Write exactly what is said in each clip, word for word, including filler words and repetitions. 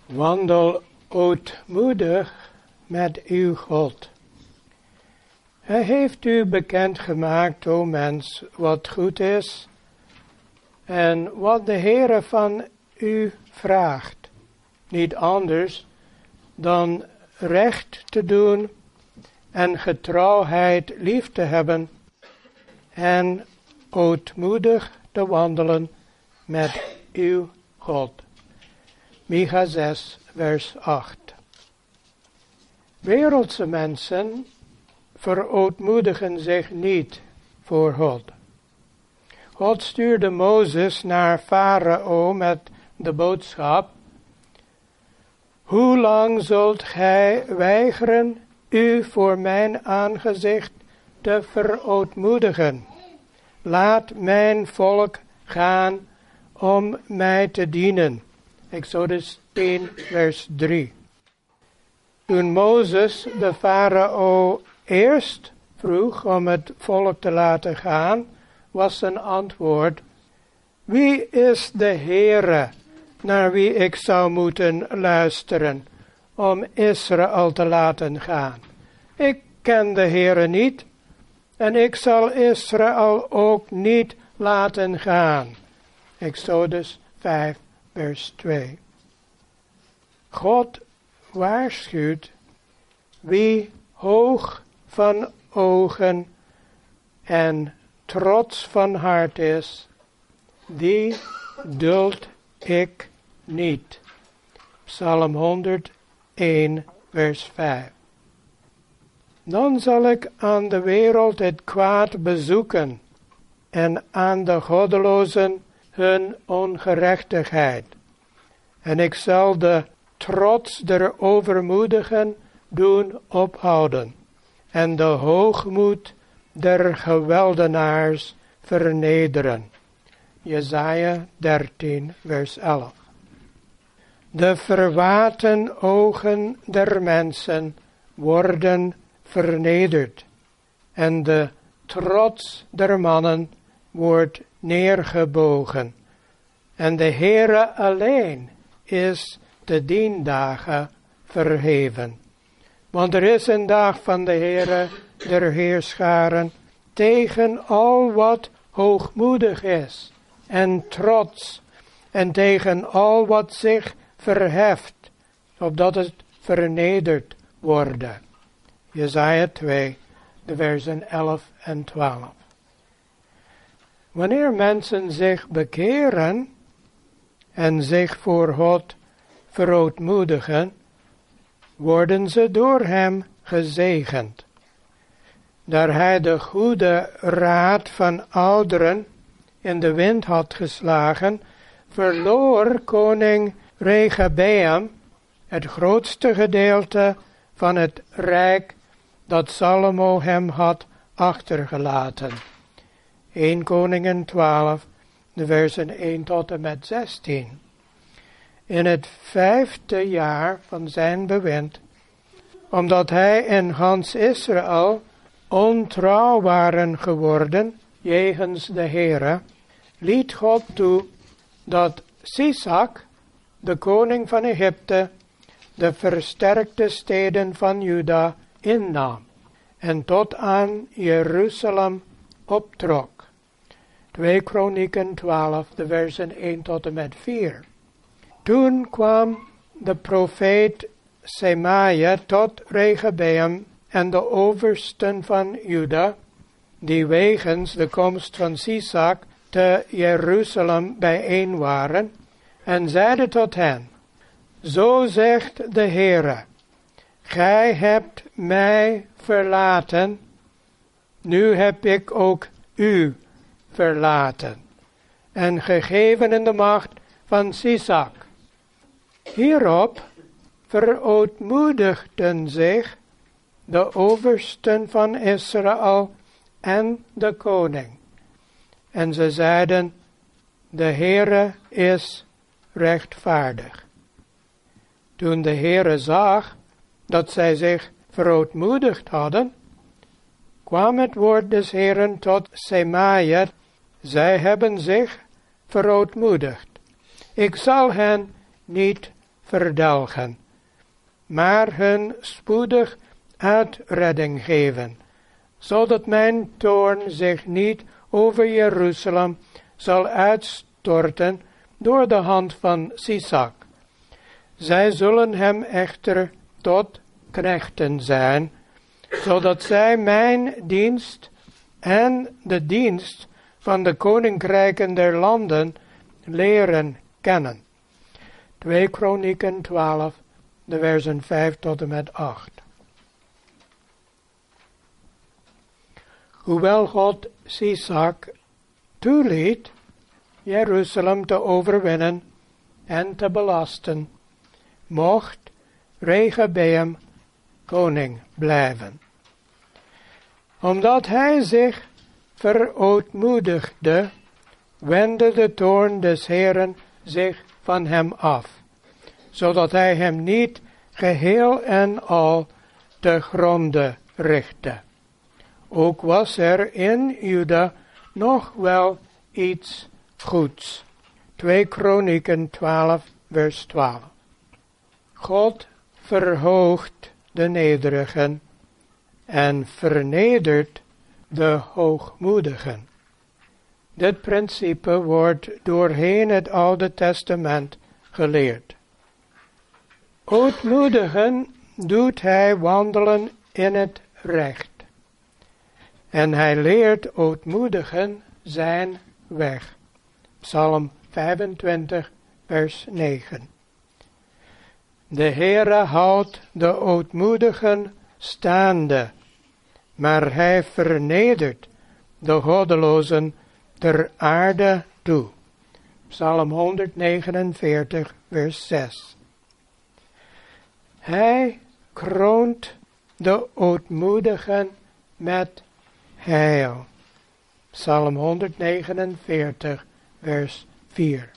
Wandel ootmoedig met uw God. Hij heeft u bekendgemaakt, o mens, wat goed is en wat de Heere van u vraagt. Niet anders dan recht te doen en getrouwheid lief te hebben en ootmoedig te wandelen met uw God. Micha zes, vers acht. Wereldse mensen verootmoedigen zich niet voor God. God stuurde Mozes naar Farao met de boodschap: hoe lang zult gij weigeren u voor mijn aangezicht te verootmoedigen? Laat mijn volk gaan om mij te dienen. Exodus tien, vers drie. Toen Mozes de farao eerst vroeg om het volk te laten gaan, was zijn antwoord: wie is de Heere naar wie ik zou moeten luisteren om Israël te laten gaan? Ik ken de Heere niet en ik zal Israël ook niet laten gaan. Exodus vijf, vers twee. God waarschuwt: wie hoog van ogen en trots van hart is, die duld ik niet. Psalm honderdéén, vers vijf. Dan zal ik aan de wereld het kwaad bezoeken en aan de goddelozen hun ongerechtigheid. En ik zal de trots der overmoedigen doen ophouden en de hoogmoed der geweldenaars vernederen. Jesaja dertien, vers elf. De verwaten ogen der mensen worden vernederd en de trots der mannen wordt neergebogen. En de Heere alleen is te dien dagen verheven. Want er is een dag van de Heere der heerscharen tegen al wat hoogmoedig is en trots en tegen al wat zich verheft, opdat het vernederd worden. Jesaja twee, de versen elf en twaalf. Wanneer mensen zich bekeren en zich voor God verootmoedigen, worden ze door hem gezegend. Daar hij de goede raad van ouderen in de wind had geslagen, verloor koning Rehabeam het grootste gedeelte van het rijk dat Salomo hem had achtergelaten. Eerste Koningen twaalf, de versen één tot en met zestien. In het vijfde jaar van zijn bewind, omdat hij en Hans Israël ontrouw waren geworden jegens de Heere, liet God toe dat Sisak, de koning van Egypte, de versterkte steden van Juda innam en tot aan Jeruzalem optrok. Tweede Kronieken twaalf, de versen één tot en met vier. Toen kwam de profeet Semaia tot Rehabeam en de oversten van Juda, die wegens de komst van Sisak te Jeruzalem bijeen waren, en zeide tot hen: zo zegt de Heere, gij hebt mij verlaten, nu heb ik ook u verlaten en gegeven in de macht van Sisak. Hierop verootmoedigden zich de oversten van Israël en de koning. En ze zeiden: de Heere is rechtvaardig. Toen de Heere zag dat zij zich verootmoedigd hadden, kwam het woord des Heeren tot Semaia: zij hebben zich verootmoedigd. Ik zal hen niet verdelgen, maar hun spoedig uitredding geven, zodat mijn toorn zich niet over Jeruzalem zal uitstorten door de hand van Sisak. Zij zullen hem echter tot knechten zijn, zodat zij mijn dienst en de dienst van de koninkrijken der landen leren kennen. twee Kronieken twaalf, de versen vijf tot en met acht. Hoewel God Sisak toeliet Jeruzalem te overwinnen en te belasten, mocht Rehabeam koning blijven. Omdat hij zich verootmoedigde, wendde de toorn des Heeren zich van hem af, zodat hij hem niet geheel en al te gronde richtte. Ook was er in Juda nog wel iets goeds. twee Kronieken twaalf, vers twaalf. God verhoogt de nederigen en vernedert de hoogmoedigen. Dit principe wordt doorheen het Oude Testament geleerd. Ootmoedigen doet hij wandelen in het recht. En hij leert ootmoedigen zijn weg. Psalm vijfentwintig, vers negen. De Heere houdt de ootmoedigen staande, maar hij vernedert de goddelozen ter aarde toe. Psalm honderdnegenenveertig, vers zes. Hij kroont de ootmoedigen met heil. Psalm honderdnegenenveertig, vers vier.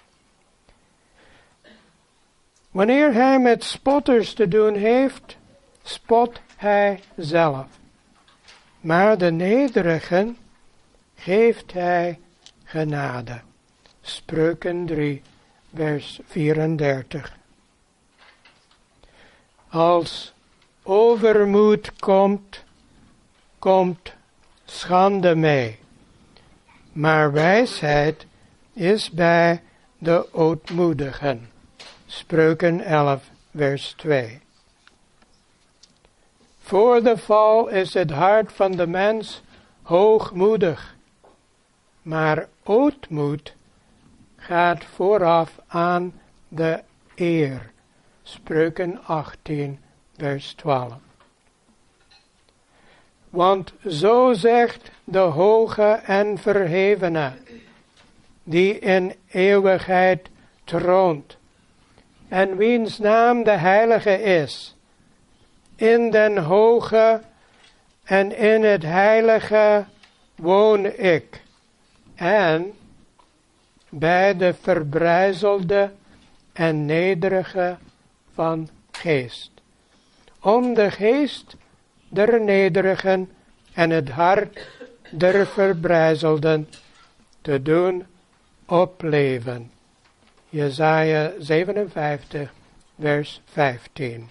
Wanneer hij met spotters te doen heeft, spot hij zelf. Maar de nederigen geeft hij genade. Spreuken drie, vers vierendertig. Als overmoed komt, komt schande mee. Maar wijsheid is bij de ootmoedigen. Spreuken elf, vers twee. Voor de val is het hart van de mens hoogmoedig, maar ootmoed gaat vooraf aan de eer. Spreuken achttien, vers twaalf. Want zo zegt de hoge en verhevene, die in eeuwigheid troont, en wiens naam de heilige is. In den hoge en in het heilige woon ik, en bij de verbrijzelde en nederige van geest, om de geest der nederigen en het hart der verbrijzelden te doen opleven. Jesaja zevenenvijftig, vers vijftien.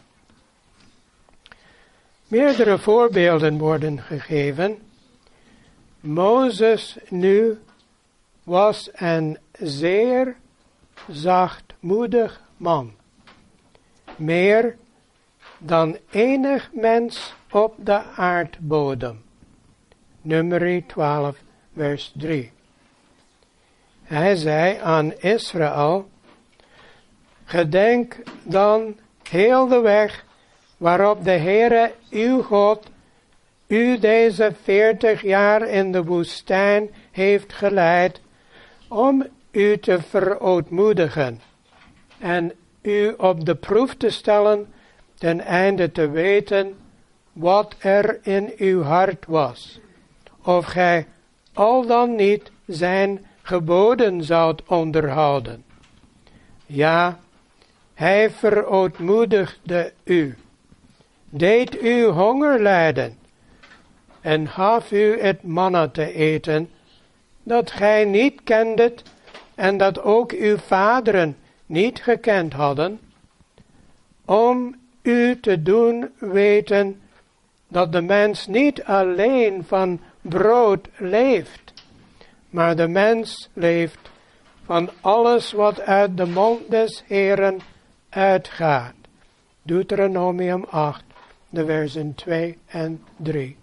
Meerdere voorbeelden worden gegeven. Mozes nu was een zeer zachtmoedig man, meer dan enig mens op de aardbodem. Numeri twaalf, vers drie. Hij zei aan Israël, gedenk dan heel de weg waarop de Heere uw God u deze veertig jaar in de woestijn heeft geleid om u te verootmoedigen en u op de proef te stellen ten einde te weten wat er in uw hart was, of gij al dan niet zijn geboden zoudt onderhouden. Ja, hij verootmoedigde u, deed u honger lijden en gaf u het manna te eten, dat gij niet kendet en dat ook uw vaderen niet gekend hadden, om u te doen weten dat de mens niet alleen van brood leeft, maar de mens leeft van alles wat uit de mond des Heeren uitgaat. Deuteronomium acht, de versen twee en drie.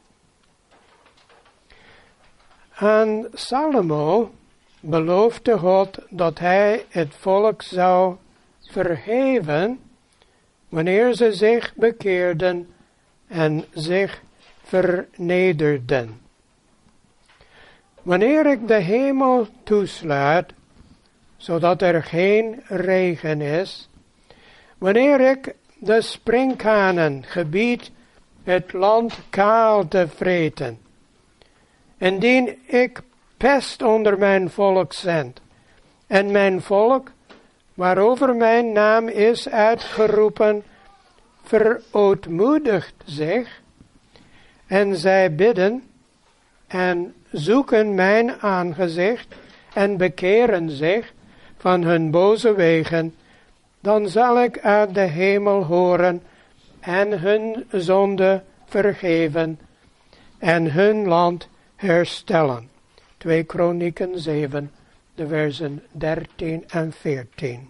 Aan Salomo beloofde God dat hij het volk zou verheven wanneer ze zich bekeerden en zich vernederden. Wanneer ik de hemel toesluit, zodat er geen regen is, wanneer ik de sprinkhanen gebied het land kaal te vreten, indien ik pest onder mijn volk zend, en mijn volk, waarover mijn naam is uitgeroepen, verootmoedigt zich, en zij bidden en zoeken mijn aangezicht en bekeren zich van hun boze wegen, dan zal ik uit de hemel horen en hun zonde vergeven en hun land herstellen. twee Kronieken zeven, de versen dertien en veertien.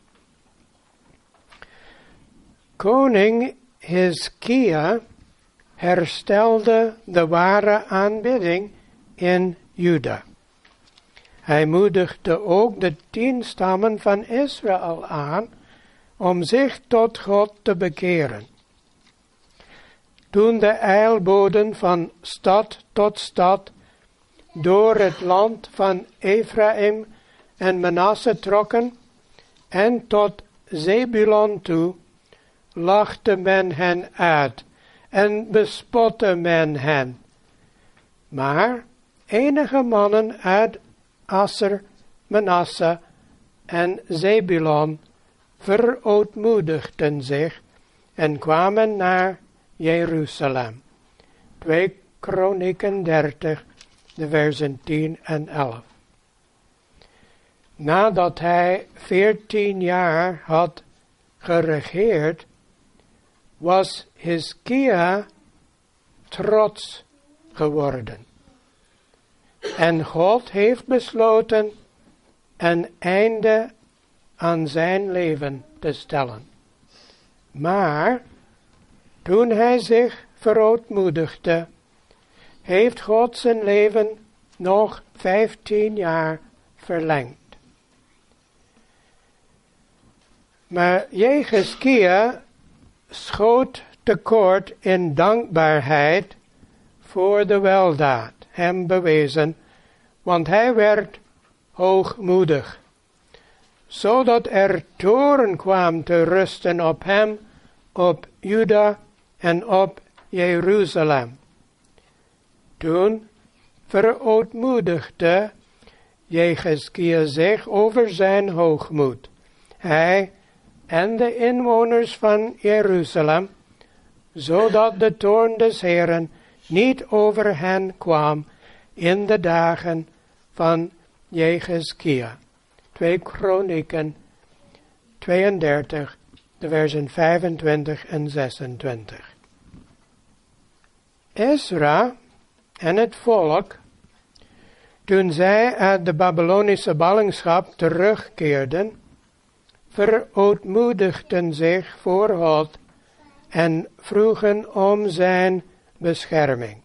Koning Hizkia herstelde de ware aanbidding in Juda. Hij moedigde ook de tien stammen van Israël aan om zich tot God te bekeren. Toen de ijlboden van stad tot stad door het land van Ephraim en Manasse trokken en tot Zebulon toe, lachte men hen uit en bespotte men hen. Maar enige mannen uit Asser, Manasse en Zebulon verootmoedigden zich en kwamen naar Jeruzalem. twee Kronieken dertig, de versen tien en elf. Nadat hij veertien jaar had geregeerd, was Hizkia trots geworden. En God heeft besloten een einde aan zijn leven te stellen. Maar toen hij zich verootmoedigde, heeft God zijn leven nog vijftien jaar verlengd. Maar Jehezkia schoot tekort in dankbaarheid voor de weldaad hem bewezen, want hij werd hoogmoedig, zodat er toorn kwam te rusten op hem, op Juda en op Jeruzalem. Toen verootmoedigde Jehezkia zich over zijn hoogmoed, hij en de inwoners van Jeruzalem, zodat de toorn des Heeren niet over hen kwam in de dagen van Jehezkia. twee Kronieken tweeëndertig, de versen vijfentwintig en zesentwintig. Ezra en het volk, toen zij uit de Babylonische ballingschap terugkeerden, verootmoedigden zich voor God en vroegen om zijn bescherming.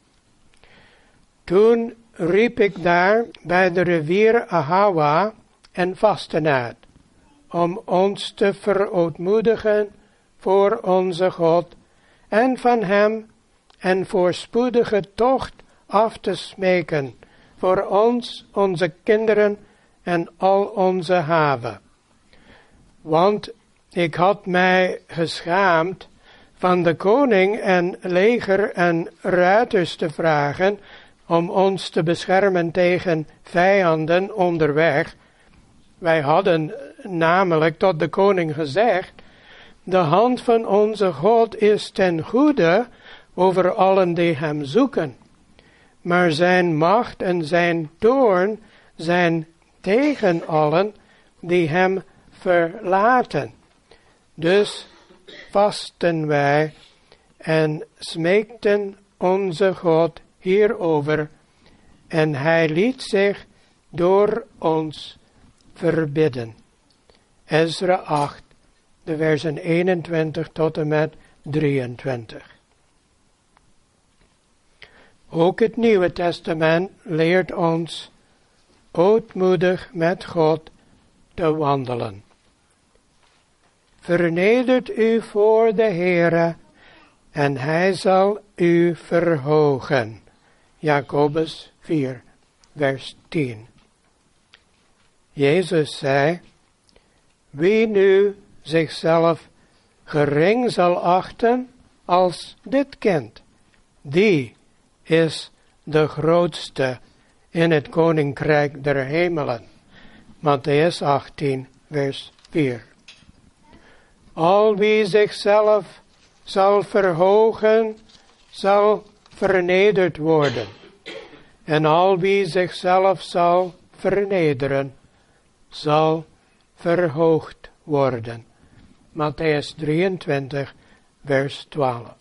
Toen riep ik daar bij de rivier Ahawa en vasten uit, om ons te verootmoedigen voor onze God en van hem en voorspoedige tocht af te smeken voor ons, onze kinderen en al onze haven. Want ik had mij geschaamd van de koning en leger en ruiters te vragen om ons te beschermen tegen vijanden onderweg. Wij hadden namelijk tot de koning gezegd, de hand van onze God is ten goede over allen die hem zoeken. Maar zijn macht en zijn toorn zijn tegen allen die hem verlaten. Dus vasten wij en smeekten onze God hierover, en hij liet zich door ons verbidden. Ezra acht, de versen eenentwintig tot en met drieëntwintig. Ook het Nieuwe Testament leert ons ootmoedig met God te wandelen. Vernedert u voor de Heere, en hij zal u verhogen. Jacobus vier, vers tien. Jezus zei, wie nu zichzelf gering zal achten als dit kind, die is de grootste in het koninkrijk der hemelen. Mattheüs achttien, vers vier. Al wie zichzelf zal verhogen, zal vernederd worden. En al wie zichzelf zal vernederen, zal verhoogd worden. Mattheüs drieëntwintig, vers twaalf.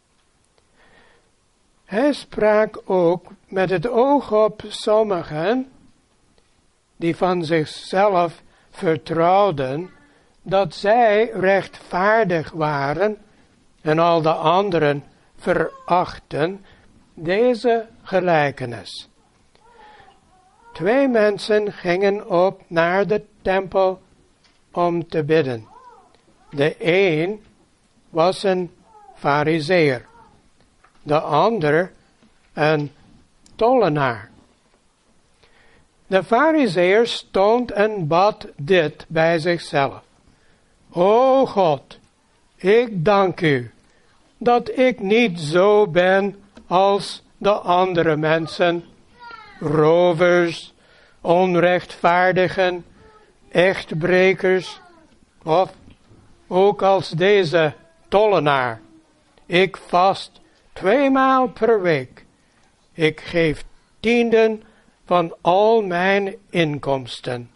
Hij sprak ook met het oog op sommigen, die van zichzelf vertrouwden, dat zij rechtvaardig waren, en al de anderen verachten deze gelijkenis. Twee mensen gingen op naar de tempel om te bidden. De een was een Farizeeër, de ander een tollenaar. De Farizeeër stond en bad dit bij zichzelf. O God, ik dank u dat ik niet zo ben als de andere mensen, rovers, onrechtvaardigen, echtbrekers, of ook als deze tollenaar. Ik vast tweemaal per week. Ik geef tienden van al mijn inkomsten.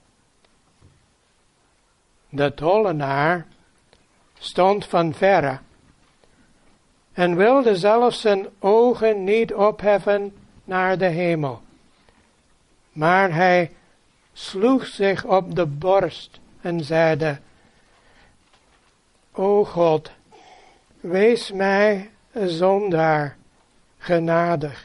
De tollenaar stond van verre en wilde zelfs zijn ogen niet opheffen naar de hemel. Maar hij sloeg zich op de borst en zeide, O God, wees mij zondaar genadig.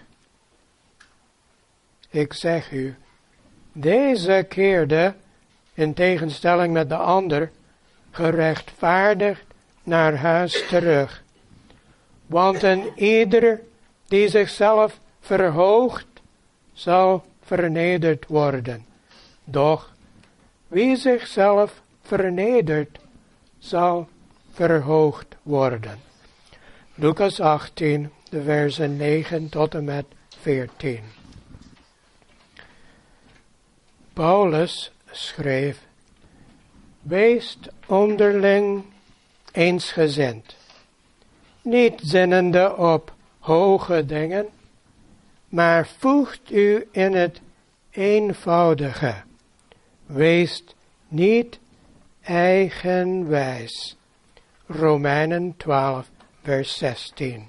Ik zeg u, deze keerde, in tegenstelling met de ander, gerechtvaardigd naar huis terug. Want een ieder die zichzelf verhoogt, zal vernederd worden. Doch wie zichzelf vernedert, zal verhoogd worden. Lucas achttien, de versen negen tot en met veertien. Paulus schreef, wees onderling eensgezind, niet zinnende op hoge dingen, maar voegt u in het eenvoudige. Wees niet eigenwijs. Romeinen twaalf, vers zestien.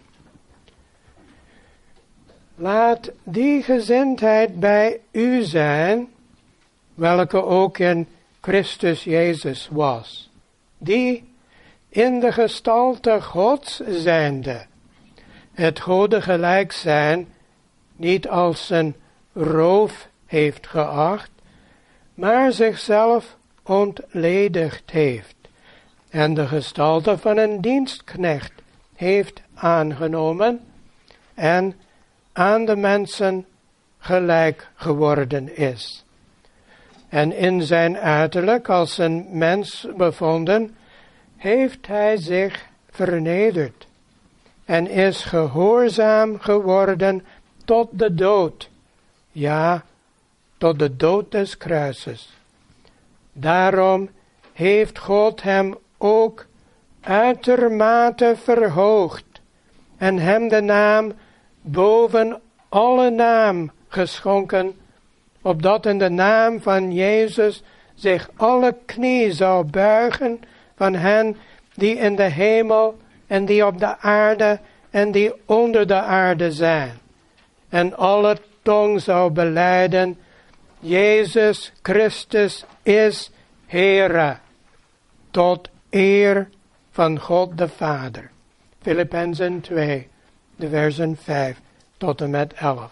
Laat die gezindheid bij u zijn, welke ook in Christus Jezus was, die in de gestalte Gods zijnde, het Gode gelijk zijn, niet als een roof heeft geacht, maar zichzelf ontledigd heeft, en de gestalte van een dienstknecht heeft aangenomen, en aan de mensen gelijk geworden is. En in zijn uiterlijk als een mens bevonden, heeft hij zich vernederd en is gehoorzaam geworden tot de dood, ja, tot de dood des kruises. Daarom heeft God hem ook uitermate verhoogd en hem de naam boven alle naam geschonken, opdat in de naam van Jezus zich alle knie zou buigen, van hen die in de hemel en die op de aarde en die onder de aarde zijn. En alle tong zou belijden, Jezus Christus is Heere, tot eer van God de Vader. Filippenzen twee, de versen vijf tot en met elf.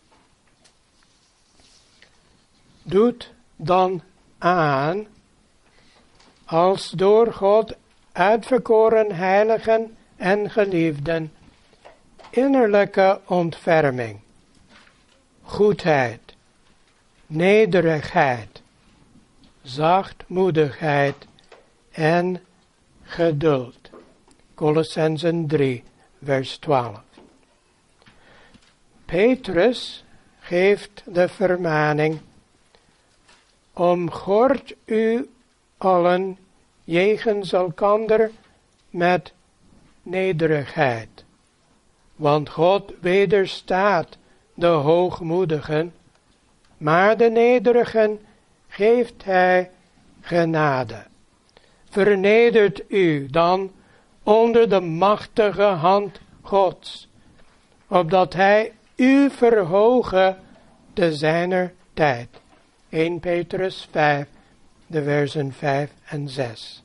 Doet dan aan, als door God uitverkoren heiligen en geliefden, innerlijke ontferming, goedheid, nederigheid, zachtmoedigheid en geduld. Colossenzen drie, vers twaalf. Petrus geeft de vermaning, omgord u allen jegens elkander met nederigheid. Want God wederstaat de hoogmoedigen, maar de nederigen geeft hij genade. Vernedert u dan onder de machtige hand Gods, opdat hij u verhoge te zijner tijd. Eerste Petrus vijf, de versen vijf en zes.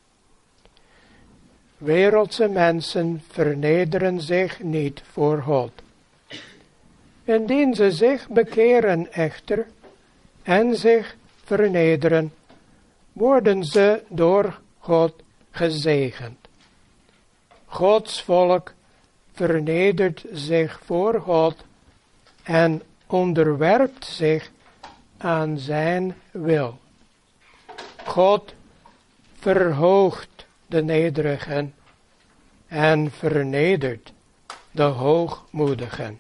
Wereldse mensen vernederen zich niet voor God. Indien ze zich bekeren echter en zich vernederen, worden ze door God gezegend. Gods volk vernedert zich voor God en onderwerpt zich aan zijn wil. God verhoogt de nederigen en vernedert de hoogmoedigen.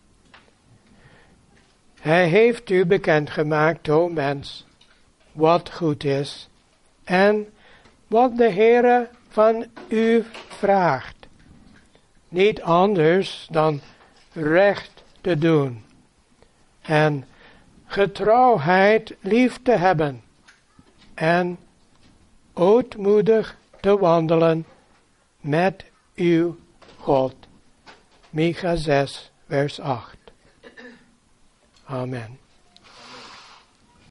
Hij heeft u bekendgemaakt, o mens, wat goed is en wat de Heere van u vraagt. Niet anders dan recht te doen en getrouwheid lief te hebben en ootmoedig te wandelen met uw God. Micha zes, vers acht. Amen.